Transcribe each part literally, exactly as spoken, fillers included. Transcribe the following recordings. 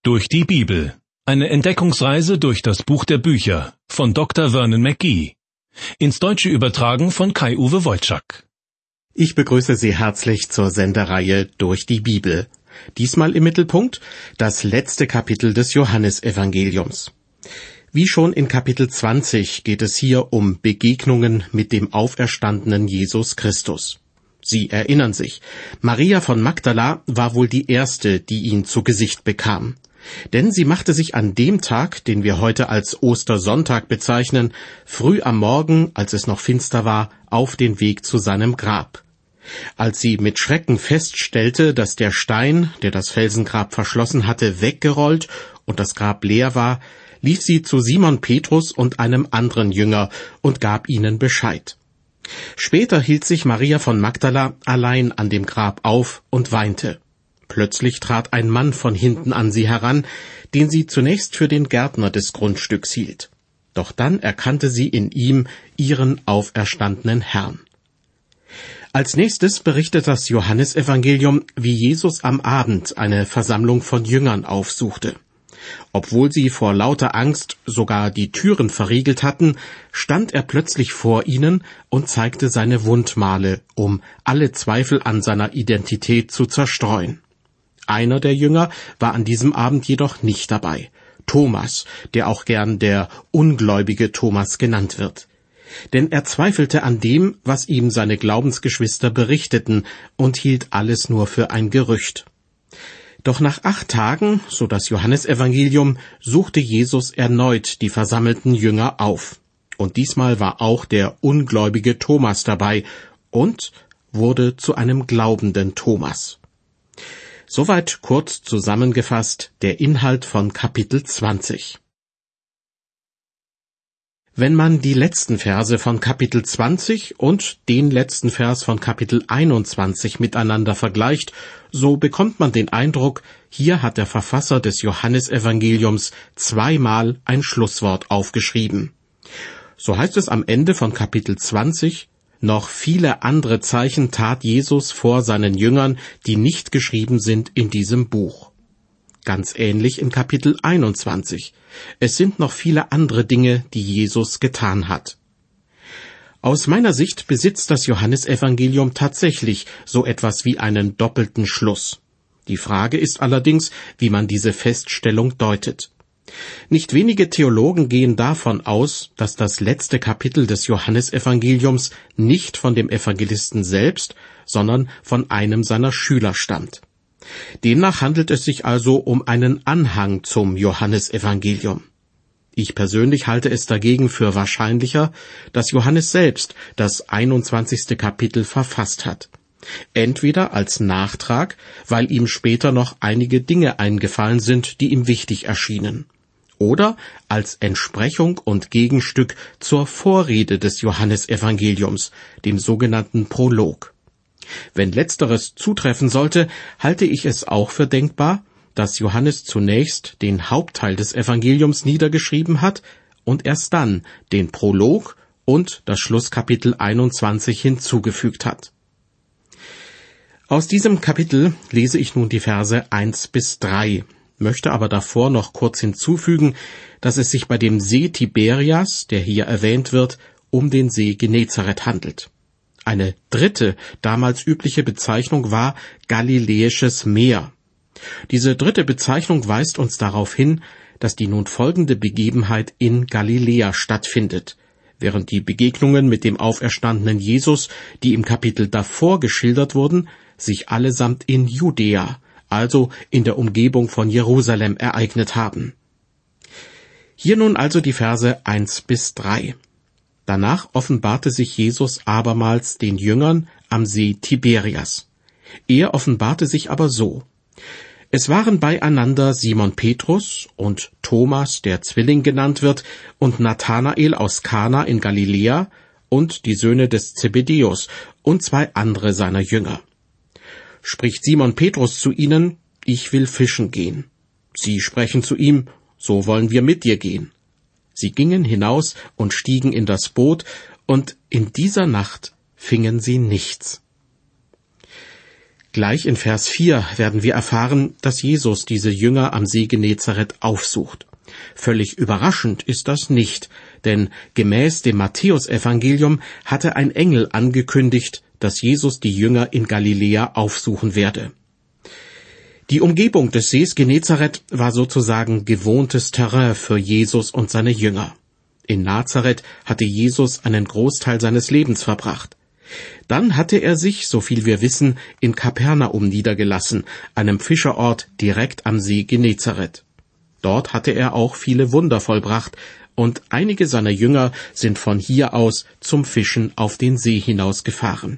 Durch die Bibel. Eine Entdeckungsreise durch das Buch der Bücher von Doktor Vernon McGee. Ins Deutsche übertragen von Kai-Uwe Wojczak. Ich begrüße Sie herzlich zur Sendereihe Durch die Bibel. Diesmal im Mittelpunkt das letzte Kapitel des Johannesevangeliums. Wie schon in Kapitel zwanzig geht es hier um Begegnungen mit dem auferstandenen Jesus Christus. Sie erinnern sich, Maria von Magdala war wohl die erste, die ihn zu Gesicht bekam. Denn sie machte sich an dem Tag, den wir heute als Ostersonntag bezeichnen, früh am Morgen, als es noch finster war, auf den Weg zu seinem Grab. Als sie mit Schrecken feststellte, dass der Stein, der das Felsengrab verschlossen hatte, weggerollt und das Grab leer war, lief sie zu Simon Petrus und einem anderen Jünger und gab ihnen Bescheid. Später hielt sich Maria von Magdala allein an dem Grab auf und weinte. Plötzlich trat ein Mann von hinten an sie heran, den sie zunächst für den Gärtner des Grundstücks hielt. Doch dann erkannte sie in ihm ihren auferstandenen Herrn. Als nächstes berichtet das Johannesevangelium, wie Jesus am Abend eine Versammlung von Jüngern aufsuchte. Obwohl sie vor lauter Angst sogar die Türen verriegelt hatten, stand er plötzlich vor ihnen und zeigte seine Wundmale, um alle Zweifel an seiner Identität zu zerstreuen. Einer der Jünger war an diesem Abend jedoch nicht dabei, Thomas, der auch gern der ungläubige Thomas genannt wird. Denn er zweifelte an dem, was ihm seine Glaubensgeschwister berichteten, und hielt alles nur für ein Gerücht. Doch nach acht Tagen, so das Johannesevangelium, suchte Jesus erneut die versammelten Jünger auf. Und diesmal war auch der ungläubige Thomas dabei und wurde zu einem glaubenden Thomas. Soweit kurz zusammengefasst der Inhalt von Kapitel zwanzig. Wenn man die letzten Verse von Kapitel zwanzig und den letzten Vers von Kapitel einundzwanzig miteinander vergleicht, so bekommt man den Eindruck, hier hat der Verfasser des Johannesevangeliums zweimal ein Schlusswort aufgeschrieben. So heißt es am Ende von Kapitel zwanzig, noch viele andere Zeichen tat Jesus vor seinen Jüngern, die nicht geschrieben sind in diesem Buch. Ganz ähnlich in Kapitel einundzwanzig. Es sind noch viele andere Dinge, die Jesus getan hat. Aus meiner Sicht besitzt das Johannesevangelium tatsächlich so etwas wie einen doppelten Schluss. Die Frage ist allerdings, wie man diese Feststellung deutet. Nicht wenige Theologen gehen davon aus, dass das letzte Kapitel des Johannesevangeliums nicht von dem Evangelisten selbst, sondern von einem seiner Schüler stammt. Demnach handelt es sich also um einen Anhang zum Johannesevangelium. Ich persönlich halte es dagegen für wahrscheinlicher, dass Johannes selbst das einundzwanzigste Kapitel verfasst hat. Entweder als Nachtrag, weil ihm später noch einige Dinge eingefallen sind, die ihm wichtig erschienen, oder als Entsprechung und Gegenstück zur Vorrede des Johannesevangeliums, dem sogenannten Prolog. Wenn letzteres zutreffen sollte, halte ich es auch für denkbar, dass Johannes zunächst den Hauptteil des Evangeliums niedergeschrieben hat und erst dann den Prolog und das Schlusskapitel einundzwanzig hinzugefügt hat. Aus diesem Kapitel lese ich nun die Verse eins bis drei, möchte aber davor noch kurz hinzufügen, dass es sich bei dem See Tiberias, der hier erwähnt wird, um den See Genezareth handelt. Eine dritte, damals übliche Bezeichnung war Galiläisches Meer. Diese dritte Bezeichnung weist uns darauf hin, dass die nun folgende Begebenheit in Galiläa stattfindet, während die Begegnungen mit dem auferstandenen Jesus, die im Kapitel davor geschildert wurden, sich allesamt in Judäa, also in der Umgebung von Jerusalem, ereignet haben. Hier nun also die Verse eins bis drei. Danach offenbarte sich Jesus abermals den Jüngern am See Tiberias. Er offenbarte sich aber so: Es waren beieinander Simon Petrus und Thomas, der Zwilling genannt wird, und Nathanael aus Kana in Galiläa und die Söhne des Zebedäus und zwei andere seiner Jünger. Spricht Simon Petrus zu ihnen: Ich will fischen gehen. Sie sprechen zu ihm: So wollen wir mit dir gehen. Sie gingen hinaus und stiegen in das Boot, und in dieser Nacht fingen sie nichts. Gleich in Vers vier werden wir erfahren, dass Jesus diese Jünger am See Genezareth aufsucht. Völlig überraschend ist das nicht, denn gemäß dem Matthäusevangelium hatte ein Engel angekündigt, dass Jesus die Jünger in Galiläa aufsuchen werde. Die Umgebung des Sees Genezareth war sozusagen gewohntes Terrain für Jesus und seine Jünger. In Nazareth hatte Jesus einen Großteil seines Lebens verbracht. Dann hatte er sich, so viel wir wissen, in Kapernaum niedergelassen, einem Fischerort direkt am See Genezareth. Dort hatte er auch viele Wunder vollbracht, und einige seiner Jünger sind von hier aus zum Fischen auf den See hinausgefahren.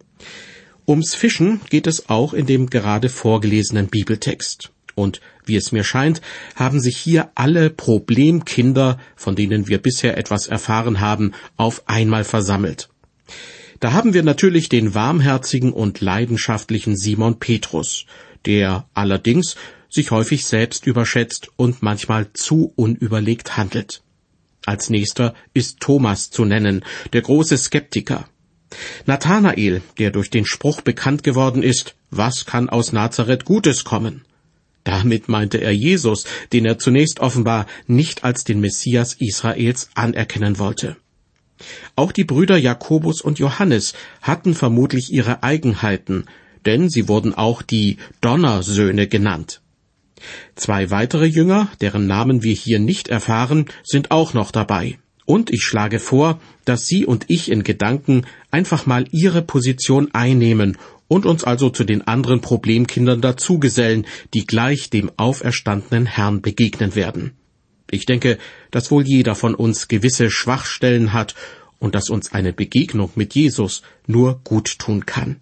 Ums Fischen geht es auch in dem gerade vorgelesenen Bibeltext. Und wie es mir scheint, haben sich hier alle Problemkinder, von denen wir bisher etwas erfahren haben, auf einmal versammelt. Da haben wir natürlich den warmherzigen und leidenschaftlichen Simon Petrus, der allerdings sich häufig selbst überschätzt und manchmal zu unüberlegt handelt. Als nächster ist Thomas zu nennen, der große Skeptiker. Nathanael, der durch den Spruch bekannt geworden ist, was kann aus Nazareth Gutes kommen? Damit meinte er Jesus, den er zunächst offenbar nicht als den Messias Israels anerkennen wollte. Auch die Brüder Jakobus und Johannes hatten vermutlich ihre Eigenheiten, denn sie wurden auch die Donnersöhne genannt. Zwei weitere Jünger, deren Namen wir hier nicht erfahren, sind auch noch dabei. Und ich schlage vor, dass Sie und ich in Gedanken einfach mal ihre Position einnehmen und uns also zu den anderen Problemkindern dazugesellen, die gleich dem auferstandenen Herrn begegnen werden. Ich denke, dass wohl jeder von uns gewisse Schwachstellen hat und dass uns eine Begegnung mit Jesus nur gut tun kann.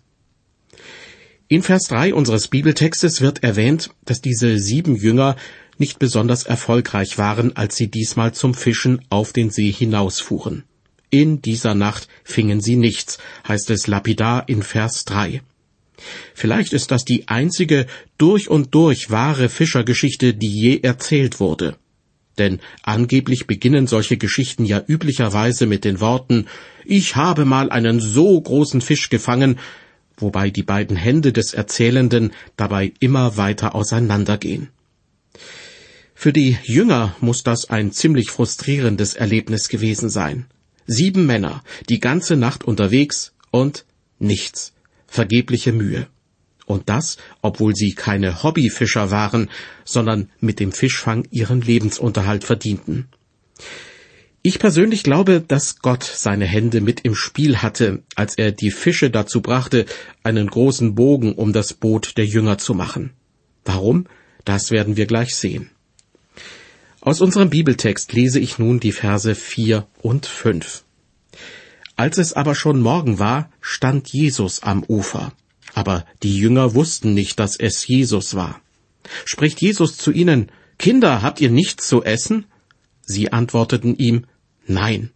In Vers drei unseres Bibeltextes wird erwähnt, dass diese sieben Jünger nicht besonders erfolgreich waren, als sie diesmal zum Fischen auf den See hinausfuhren. In dieser Nacht fingen sie nichts, heißt es lapidar in Vers drei. Vielleicht ist das die einzige durch und durch wahre Fischergeschichte, die je erzählt wurde. Denn angeblich beginnen solche Geschichten ja üblicherweise mit den Worten, »Ich habe mal einen so großen Fisch gefangen«, wobei die beiden Hände des Erzählenden dabei immer weiter auseinandergehen. Für die Jünger muss das ein ziemlich frustrierendes Erlebnis gewesen sein. Sieben Männer, die ganze Nacht unterwegs und nichts, vergebliche Mühe. Und das, obwohl sie keine Hobbyfischer waren, sondern mit dem Fischfang ihren Lebensunterhalt verdienten. Ich persönlich glaube, dass Gott seine Hände mit im Spiel hatte, als er die Fische dazu brachte, einen großen Bogen um das Boot der Jünger zu machen. Warum? Das werden wir gleich sehen. Aus unserem Bibeltext lese ich nun die Verse vier und fünf. Als es aber schon Morgen war, stand Jesus am Ufer. Aber die Jünger wussten nicht, dass es Jesus war. Spricht Jesus zu ihnen, »Kinder, habt ihr nichts zu essen?« Sie antworteten ihm, »Nein.«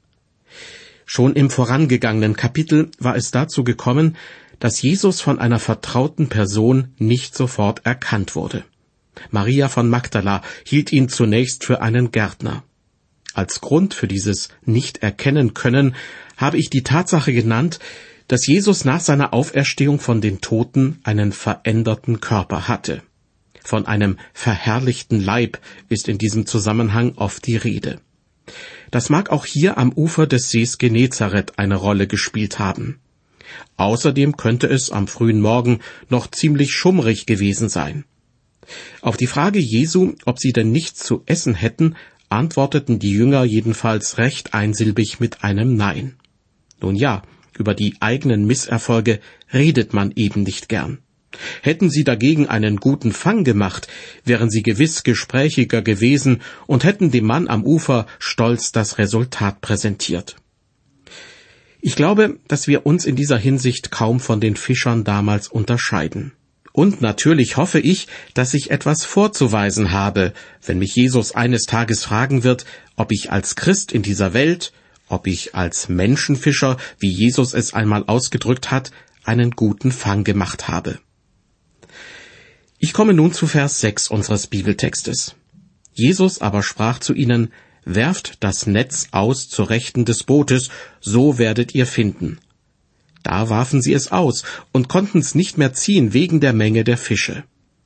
Schon im vorangegangenen Kapitel war es dazu gekommen, dass Jesus von einer vertrauten Person nicht sofort erkannt wurde. Maria von Magdala hielt ihn zunächst für einen Gärtner. Als Grund für dieses Nicht-Erkennen-Können habe ich die Tatsache genannt, dass Jesus nach seiner Auferstehung von den Toten einen veränderten Körper hatte. Von einem verherrlichten Leib ist in diesem Zusammenhang oft die Rede. Das mag auch hier am Ufer des Sees Genezareth eine Rolle gespielt haben. Außerdem könnte es am frühen Morgen noch ziemlich schummrig gewesen sein. Auf die Frage Jesu, ob sie denn nichts zu essen hätten, antworteten die Jünger jedenfalls recht einsilbig mit einem Nein. Nun ja, über die eigenen Misserfolge redet man eben nicht gern. Hätten sie dagegen einen guten Fang gemacht, wären sie gewiss gesprächiger gewesen und hätten dem Mann am Ufer stolz das Resultat präsentiert. Ich glaube, dass wir uns in dieser Hinsicht kaum von den Fischern damals unterscheiden. Und natürlich hoffe ich, dass ich etwas vorzuweisen habe, wenn mich Jesus eines Tages fragen wird, ob ich als Christ in dieser Welt, ob ich als Menschenfischer, wie Jesus es einmal ausgedrückt hat, einen guten Fang gemacht habe. Ich komme nun zu Vers sechs unseres Bibeltextes. Jesus aber sprach zu ihnen, »Werft das Netz aus zur Rechten des Bootes, so werdet ihr finden.« Da warfen sie es aus und konnten es nicht mehr ziehen wegen der Menge der Fische.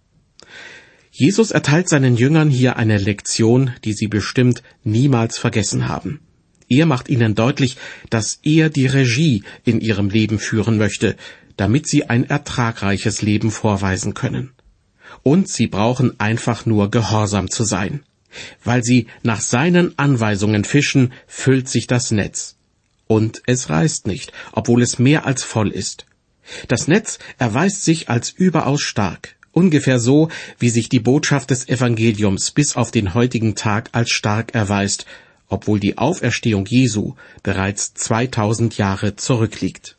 Jesus erteilt seinen Jüngern hier eine Lektion, die sie bestimmt niemals vergessen haben. Er macht ihnen deutlich, dass er die Regie in ihrem Leben führen möchte, damit sie ein ertragreiches Leben vorweisen können. Und sie brauchen einfach nur gehorsam zu sein. Weil sie nach seinen Anweisungen fischen, füllt sich das Netz. Und es reißt nicht, obwohl es mehr als voll ist. Das Netz erweist sich als überaus stark, ungefähr so, wie sich die Botschaft des Evangeliums bis auf den heutigen Tag als stark erweist, obwohl die Auferstehung Jesu bereits zweitausend Jahre zurückliegt.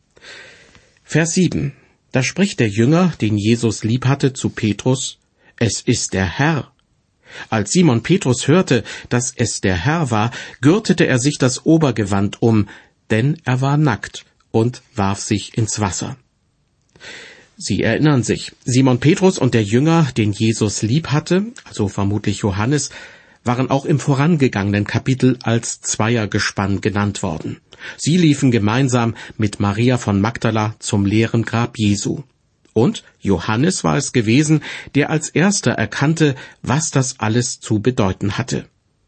Vers sieben. Da spricht der Jünger, den Jesus lieb hatte, zu Petrus: Es ist der Herr. Als Simon Petrus hörte, dass es der Herr war, gürtete er sich das Obergewand um, denn er war nackt, und warf sich ins Wasser. Sie erinnern sich, Simon Petrus und der Jünger, den Jesus lieb hatte, also vermutlich Johannes, waren auch im vorangegangenen Kapitel als Zweiergespann genannt worden. Sie liefen gemeinsam mit Maria von Magdala zum leeren Grab Jesu. Und Johannes war es gewesen, der als erster erkannte, was das alles zu bedeuten hatte.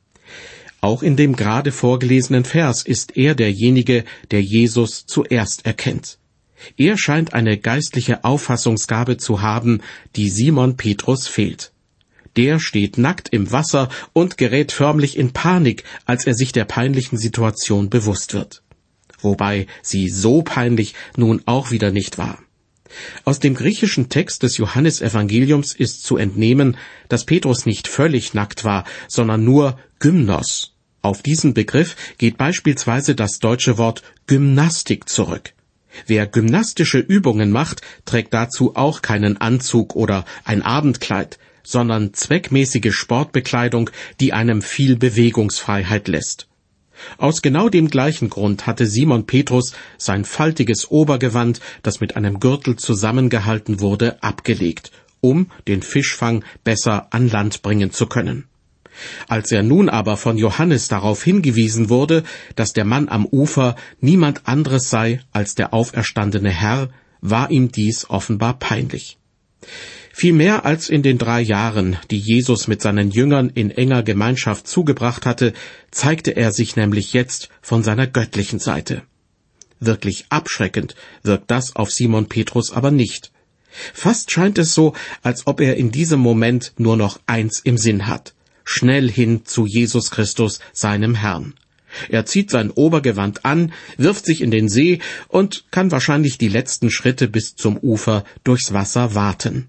Auch in dem gerade vorgelesenen Vers ist er derjenige, der Jesus zuerst erkennt. Er scheint eine geistliche Auffassungsgabe zu haben, die Simon Petrus fehlt. Der steht nackt im Wasser und gerät förmlich in Panik, als er sich der peinlichen Situation bewusst wird. Wobei sie so peinlich nun auch wieder nicht war. Aus dem griechischen Text des Johannesevangeliums ist zu entnehmen, dass Petrus nicht völlig nackt war, sondern nur Gymnos. Auf diesen Begriff geht beispielsweise das deutsche Wort Gymnastik zurück. Wer gymnastische Übungen macht, trägt dazu auch keinen Anzug oder ein Abendkleid, sondern zweckmäßige Sportbekleidung, die einem viel Bewegungsfreiheit lässt. Aus genau dem gleichen Grund hatte Simon Petrus sein faltiges Obergewand, das mit einem Gürtel zusammengehalten wurde, abgelegt, um den Fischfang besser an Land bringen zu können. Als er nun aber von Johannes darauf hingewiesen wurde, dass der Mann am Ufer niemand anderes sei als der auferstandene Herr, war ihm dies offenbar peinlich. Viel mehr als in den drei Jahren, die Jesus mit seinen Jüngern in enger Gemeinschaft zugebracht hatte, zeigte er sich nämlich jetzt von seiner göttlichen Seite. Wirklich abschreckend wirkt das auf Simon Petrus aber nicht. Fast scheint es so, als ob er in diesem Moment nur noch eins im Sinn hat: schnell hin zu Jesus Christus, seinem Herrn. Er zieht sein Obergewand an, wirft sich in den See und kann wahrscheinlich die letzten Schritte bis zum Ufer durchs Wasser waten.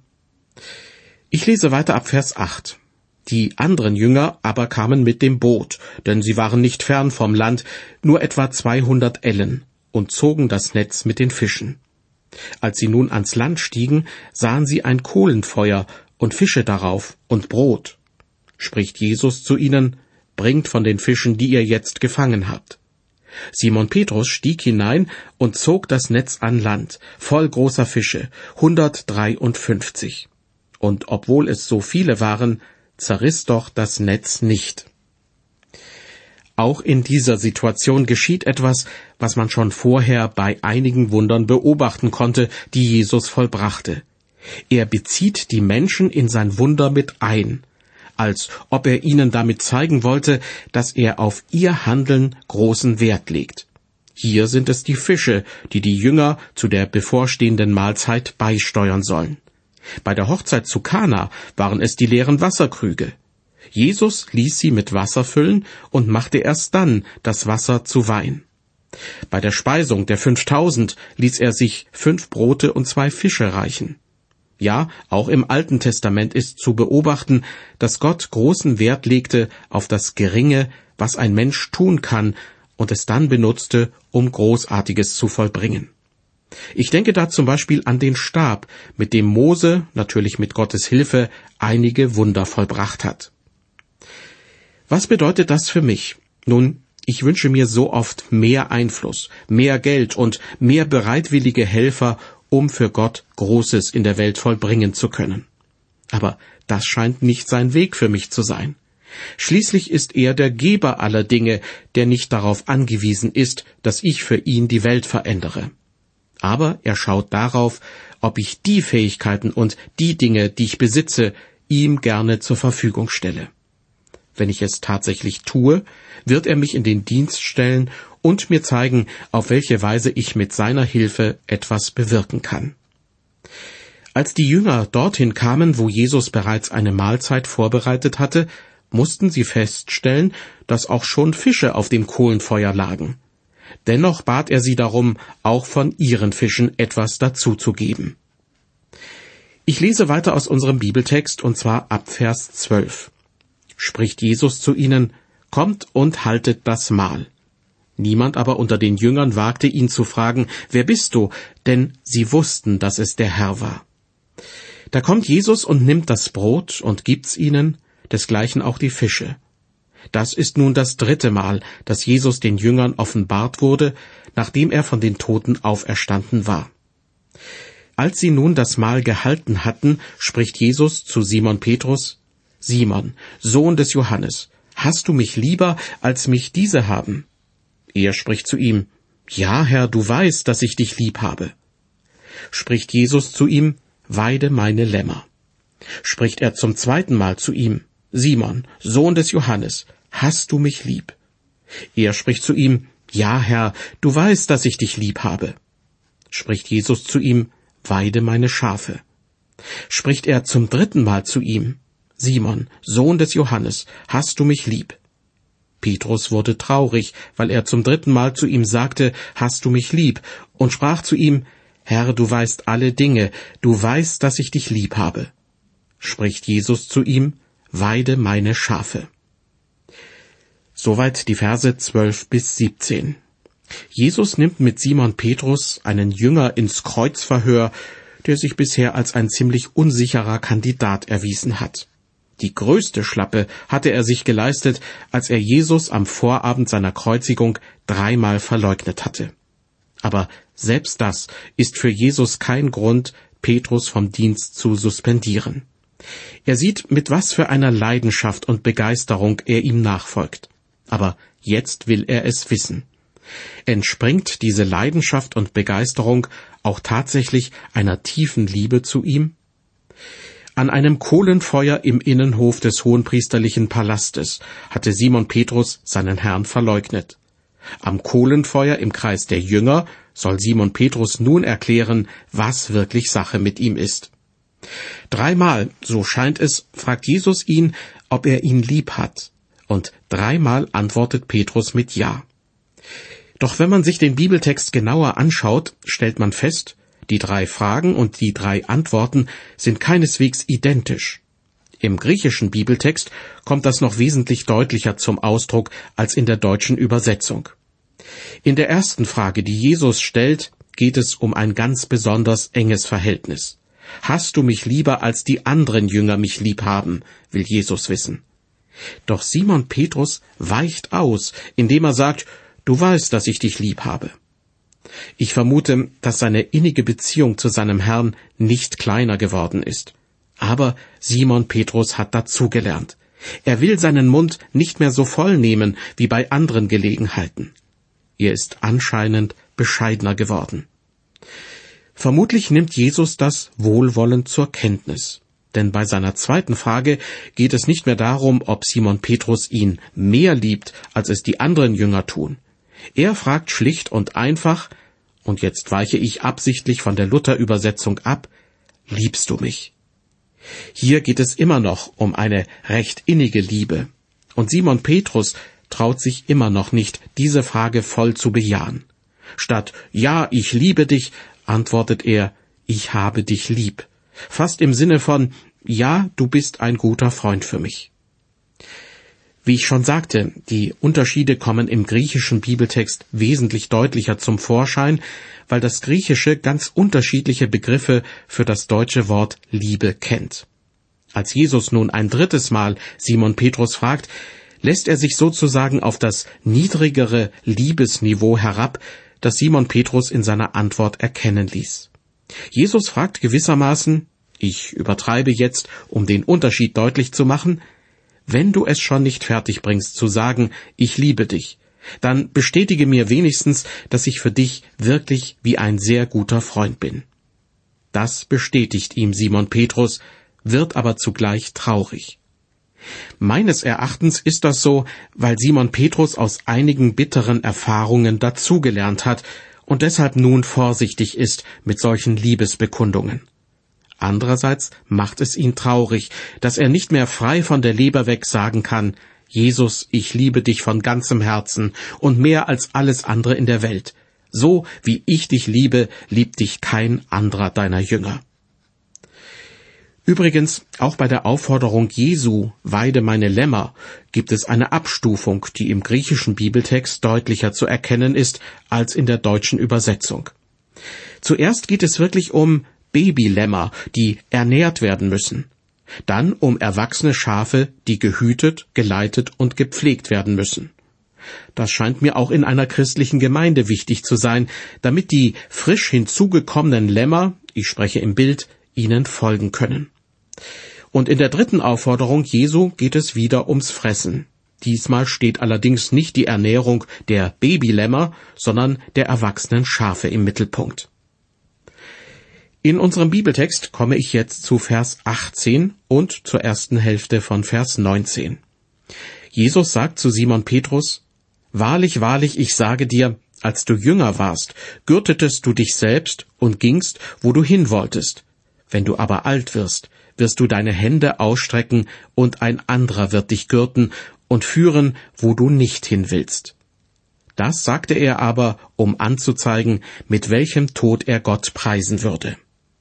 Ich lese weiter ab Vers acht. Die anderen Jünger aber kamen mit dem Boot, denn sie waren nicht fern vom Land, nur etwa zweihundert Ellen, und zogen das Netz mit den Fischen. Als sie nun ans Land stiegen, sahen sie ein Kohlenfeuer und Fische darauf und Brot. Spricht Jesus zu ihnen: Bringt von den Fischen, die ihr jetzt gefangen habt. Simon Petrus stieg hinein und zog das Netz an Land, voll großer Fische, hundertdreiundfünfzig. Und obwohl es so viele waren, zerriss doch das Netz nicht. Auch in dieser Situation geschieht etwas, was man schon vorher bei einigen Wundern beobachten konnte, die Jesus vollbrachte. Er bezieht die Menschen in sein Wunder mit ein, als ob er ihnen damit zeigen wollte, dass er auf ihr Handeln großen Wert legt. Hier sind es die Fische, die die Jünger zu der bevorstehenden Mahlzeit beisteuern sollen. Bei der Hochzeit zu Kana waren es die leeren Wasserkrüge. Jesus ließ sie mit Wasser füllen und machte erst dann das Wasser zu Wein. Bei der Speisung der fünftausend ließ er sich fünf Brote und zwei Fische reichen. Ja, auch im Alten Testament ist zu beobachten, dass Gott großen Wert legte auf das Geringe, was ein Mensch tun kann, und es dann benutzte, um Großartiges zu vollbringen. Ich denke da zum Beispiel an den Stab, mit dem Mose, natürlich mit Gottes Hilfe, einige Wunder vollbracht hat. Was bedeutet das für mich? Nun, ich wünsche mir so oft mehr Einfluss, mehr Geld und mehr bereitwillige Helfer, um für Gott Großes in der Welt vollbringen zu können. Aber das scheint nicht sein Weg für mich zu sein. Schließlich ist er der Geber aller Dinge, der nicht darauf angewiesen ist, dass ich für ihn die Welt verändere. aber er schaut darauf, ob ich die Fähigkeiten und die Dinge, die ich besitze, ihm gerne zur Verfügung stelle. Wenn ich es tatsächlich tue, wird er mich in den Dienst stellen und mir zeigen, auf welche Weise ich mit seiner Hilfe etwas bewirken kann. Als die Jünger dorthin kamen, wo Jesus bereits eine Mahlzeit vorbereitet hatte, mussten sie feststellen, dass auch schon Fische auf dem Kohlenfeuer lagen. Dennoch bat er sie darum, auch von ihren Fischen etwas dazuzugeben. Ich lese weiter aus unserem Bibeltext, und zwar ab Vers zwölf. Spricht Jesus zu ihnen: Kommt und haltet das Mahl. Niemand aber unter den Jüngern wagte ihn zu fragen: Wer bist du? Denn sie wussten, dass es der Herr war. Da kommt Jesus und nimmt das Brot und gibt's ihnen, desgleichen auch die Fische. Das ist nun das dritte Mal, dass Jesus den Jüngern offenbart wurde, nachdem er von den Toten auferstanden war. Als sie nun das Mahl gehalten hatten, spricht Jesus zu Simon Petrus: Simon, Sohn des Johannes, hast du mich lieber, als mich diese haben? Er spricht zu ihm: Ja, Herr, du weißt, dass ich dich lieb habe. Spricht Jesus zu ihm: Weide meine Lämmer. Spricht er zum zweiten Mal zu ihm: Simon, Sohn des Johannes, hast du mich lieb? Er spricht zu ihm: Ja, Herr, du weißt, dass ich dich lieb habe. Spricht Jesus zu ihm: Weide meine Schafe. Spricht er zum dritten Mal zu ihm: Simon, Sohn des Johannes, hast du mich lieb? Petrus wurde traurig, weil er zum dritten Mal zu ihm sagte: Hast du mich lieb? Und sprach zu ihm: Herr, du weißt alle Dinge, du weißt, dass ich dich lieb habe. Spricht Jesus zu ihm: Weide meine Schafe. Soweit die Verse zwölf bis siebzehn. Jesus nimmt mit Simon Petrus einen Jünger ins Kreuzverhör, der sich bisher als ein ziemlich unsicherer Kandidat erwiesen hat. Die größte Schlappe hatte er sich geleistet, als er Jesus am Vorabend seiner Kreuzigung dreimal verleugnet hatte. Aber selbst das ist für Jesus kein Grund, Petrus vom Dienst zu suspendieren. Er sieht, mit was für einer Leidenschaft und Begeisterung er ihm nachfolgt. Aber jetzt will er es wissen. Entspringt diese Leidenschaft und Begeisterung auch tatsächlich einer tiefen Liebe zu ihm? An einem Kohlenfeuer im Innenhof des hohenpriesterlichen Palastes hatte Simon Petrus seinen Herrn verleugnet. Am Kohlenfeuer im Kreis der Jünger soll Simon Petrus nun erklären, was wirklich Sache mit ihm ist. Dreimal, so scheint es, fragt Jesus ihn, ob er ihn lieb hat, und dreimal antwortet Petrus mit Ja. Doch wenn man sich den Bibeltext genauer anschaut, stellt man fest, die drei Fragen und die drei Antworten sind keineswegs identisch. Im griechischen Bibeltext kommt das noch wesentlich deutlicher zum Ausdruck als in der deutschen Übersetzung. In der ersten Frage, die Jesus stellt, geht es um ein ganz besonders enges Verhältnis. Hast du mich lieber, als die anderen Jünger mich lieb haben, will Jesus wissen. Doch Simon Petrus weicht aus, indem er sagt: Du weißt, dass ich dich lieb habe. Ich vermute, dass seine innige Beziehung zu seinem Herrn nicht kleiner geworden ist. Aber Simon Petrus hat dazugelernt. Er will seinen Mund nicht mehr so voll nehmen wie bei anderen Gelegenheiten. Er ist anscheinend bescheidener geworden. Vermutlich nimmt Jesus das wohlwollend zur Kenntnis. Denn bei seiner zweiten Frage geht es nicht mehr darum, ob Simon Petrus ihn mehr liebt, als es die anderen Jünger tun. Er fragt schlicht und einfach, und jetzt weiche ich absichtlich von der Luther-Übersetzung ab: Liebst du mich? Hier geht es immer noch um eine recht innige Liebe. Und Simon Petrus traut sich immer noch nicht, diese Frage voll zu bejahen. Statt »Ja, ich liebe dich«, antwortet er »Ich habe dich lieb«. Fast im Sinne von »Ja, du bist ein guter Freund für mich«. Wie ich schon sagte, die Unterschiede kommen im griechischen Bibeltext wesentlich deutlicher zum Vorschein, weil das Griechische ganz unterschiedliche Begriffe für das deutsche Wort Liebe kennt. Als Jesus nun ein drittes Mal Simon Petrus fragt, lässt er sich sozusagen auf das niedrigere Liebesniveau herab, das Simon Petrus in seiner Antwort erkennen ließ. Jesus fragt gewissermaßen, ich übertreibe jetzt, um den Unterschied deutlich zu machen: Wenn du es schon nicht fertig bringst zu sagen, ich liebe dich, Dann bestätige mir wenigstens, dass ich für dich wirklich wie ein sehr guter Freund bin. Das bestätigt ihm Simon Petrus, wird aber zugleich traurig. Meines Erachtens ist das so, weil Simon Petrus aus einigen bitteren Erfahrungen dazugelernt hat und deshalb nun vorsichtig ist mit solchen Liebesbekundungen. Andererseits macht es ihn traurig, dass er nicht mehr frei von der Leber weg sagen kann, Jesus, ich liebe dich von ganzem Herzen und mehr als alles andere in der Welt. So wie ich dich liebe, liebt dich kein anderer deiner Jünger. Übrigens, auch bei der Aufforderung Jesu, weide meine Lämmer, gibt es eine Abstufung, die im griechischen Bibeltext deutlicher zu erkennen ist als in der deutschen Übersetzung. Zuerst geht es wirklich um Babylämmer, die ernährt werden müssen. Dann um erwachsene Schafe, die gehütet, geleitet und gepflegt werden müssen. Das scheint mir auch in einer christlichen Gemeinde wichtig zu sein, damit die frisch hinzugekommenen Lämmer, ich spreche im Bild, ihnen folgen können. Und in der dritten Aufforderung Jesu geht es wieder ums Fressen. Diesmal steht allerdings nicht die Ernährung der Babylämmer, sondern der erwachsenen Schafe im Mittelpunkt. In unserem Bibeltext komme ich jetzt zu Vers achtzehn und zur ersten Hälfte von Vers neunzehn. Jesus sagt zu Simon Petrus, »Wahrlich, wahrlich, ich sage dir, als du jünger warst, gürtetest du dich selbst und gingst, wo du hin wolltest. Wenn du aber alt wirst, wirst du deine Hände ausstrecken, und ein anderer wird dich gürten und führen, wo du nicht hin willst.« Das sagte er aber, um anzuzeigen, mit welchem Tod er Gott preisen würde.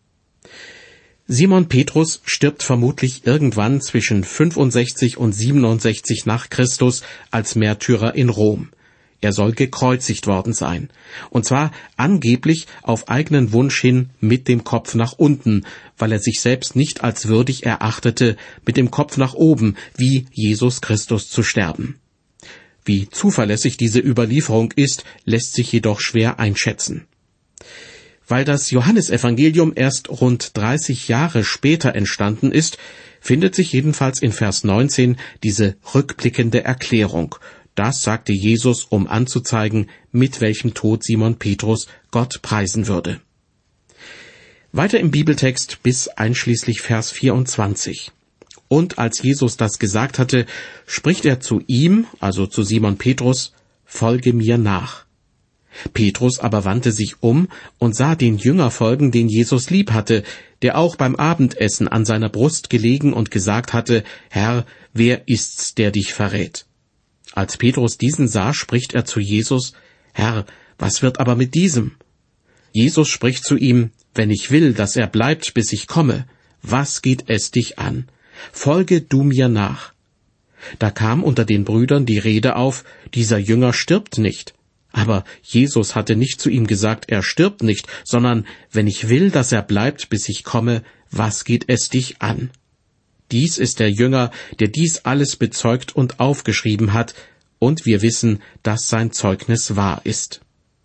Simon Petrus stirbt vermutlich irgendwann zwischen fünfundsechzig und siebenundsechzig nach Christus als Märtyrer in Rom. Er soll gekreuzigt worden sein. Und zwar angeblich auf eigenen Wunsch hin mit dem Kopf nach unten, weil er sich selbst nicht als würdig erachtete, mit dem Kopf nach oben, wie Jesus Christus zu sterben. Wie zuverlässig diese Überlieferung ist, lässt sich jedoch schwer einschätzen. Weil das Johannesevangelium erst rund dreißig Jahre später entstanden ist, findet sich jedenfalls in Vers neunzehn diese rückblickende Erklärung. Das sagte Jesus, um anzuzeigen, mit welchem Tod Simon Petrus Gott preisen würde. Weiter im Bibeltext bis einschließlich Vers vierundzwanzig. Und als Jesus das gesagt hatte, spricht er zu ihm, also zu Simon Petrus, »Folge mir nach.« Petrus aber wandte sich um und sah den Jünger folgen, den Jesus lieb hatte, der auch beim Abendessen an seiner Brust gelegen und gesagt hatte, »Herr, wer ist's, der dich verrät?« Als Petrus diesen sah, spricht er zu Jesus, »Herr, was wird aber mit diesem?« Jesus spricht zu ihm, »Wenn ich will, dass er bleibt, bis ich komme, was geht es dich an? Folge du mir nach.« Da kam unter den Brüdern die Rede auf, dieser Jünger stirbt nicht. Aber Jesus hatte nicht zu ihm gesagt, er stirbt nicht, sondern, wenn ich will, dass er bleibt, bis ich komme, was geht es dich an? Dies ist der Jünger, der dies alles bezeugt und aufgeschrieben hat, und wir wissen, dass sein Zeugnis wahr ist.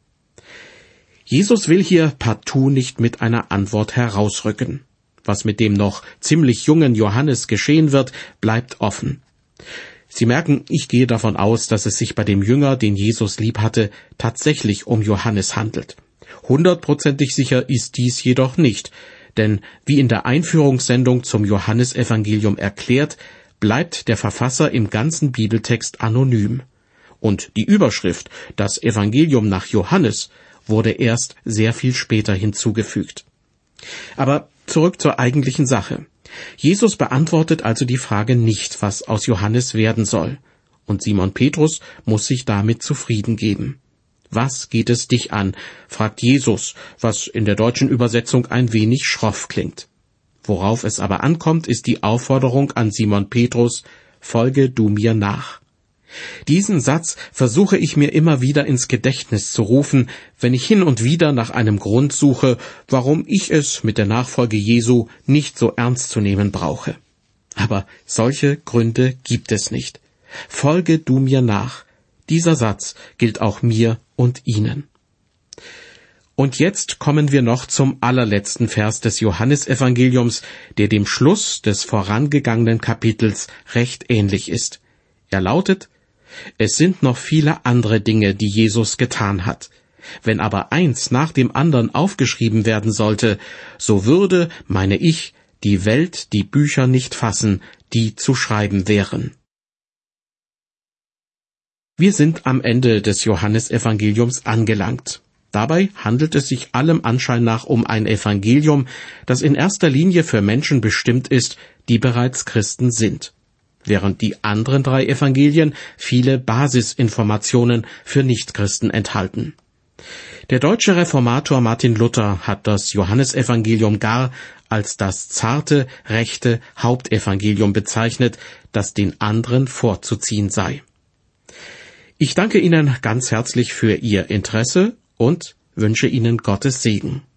Jesus will hier partout nicht mit einer Antwort herausrücken. Was mit dem noch ziemlich jungen Johannes geschehen wird, bleibt offen. Sie merken, ich gehe davon aus, dass es sich bei dem Jünger, den Jesus lieb hatte, tatsächlich um Johannes handelt. Hundertprozentig sicher ist dies jedoch nicht, denn wie in der Einführungssendung zum Johannesevangelium erklärt, bleibt der Verfasser im ganzen Bibeltext anonym. Und die Überschrift, das Evangelium nach Johannes, wurde erst sehr viel später hinzugefügt. Aber zurück zur eigentlichen Sache. Jesus beantwortet also die Frage nicht, was aus Johannes werden soll. Und Simon Petrus muss sich damit zufrieden geben. »Was geht es dich an?« fragt Jesus, was in der deutschen Übersetzung ein wenig schroff klingt. Worauf es aber ankommt, ist die Aufforderung an Simon Petrus, »Folge du mir nach.« Diesen Satz versuche ich mir immer wieder ins Gedächtnis zu rufen, wenn ich hin und wieder nach einem Grund suche, warum ich es mit der Nachfolge Jesu nicht so ernst zu nehmen brauche. Aber solche Gründe gibt es nicht. Folge du mir nach. Dieser Satz gilt auch mir und Ihnen. Und jetzt kommen wir noch zum allerletzten Vers des Johannesevangeliums, der dem Schluss des vorangegangenen Kapitels recht ähnlich ist. Er lautet, Es sind noch viele andere Dinge, die Jesus getan hat. Wenn aber eins nach dem anderen aufgeschrieben werden sollte, so würde, meine ich, die Welt die Bücher nicht fassen, die zu schreiben wären. Wir sind am Ende des Johannesevangeliums angelangt. Dabei handelt es sich allem Anschein nach um ein Evangelium, das in erster Linie für Menschen bestimmt ist, die bereits Christen sind, während die anderen drei Evangelien viele Basisinformationen für Nichtchristen enthalten. Der deutsche Reformator Martin Luther hat das Johannesevangelium gar als das zarte, rechte Hauptevangelium bezeichnet, das den anderen vorzuziehen sei. Ich danke Ihnen ganz herzlich für Ihr Interesse und wünsche Ihnen Gottes Segen.